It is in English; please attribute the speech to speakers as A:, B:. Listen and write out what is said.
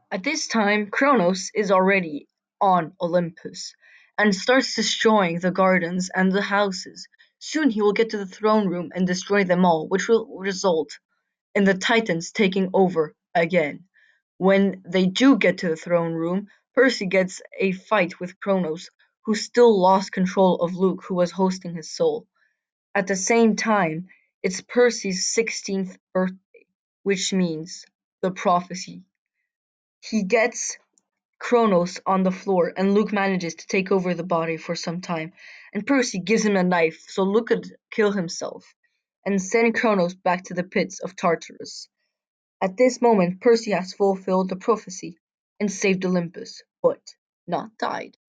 A: At this time, Kronos is already on Olympus and starts destroying the gardens and the houses. Soon he will get to the throne room and destroy them all, which will result in the Titans taking over again. When they do get to the throne room, Percy gets a fight with Kronos, who still lost control of Luke, who was hosting his soul. At the same time, it's Percy's 16th birthday, which means the prophecy. He gets Kronos on the floor, and Luke manages to take over the body for some time, and Percy gives him a knife so Luke could kill himself and send Kronos back to the pits of Tartarus. At this moment, Percy has fulfilled the prophecy and saved Olympus, but not died.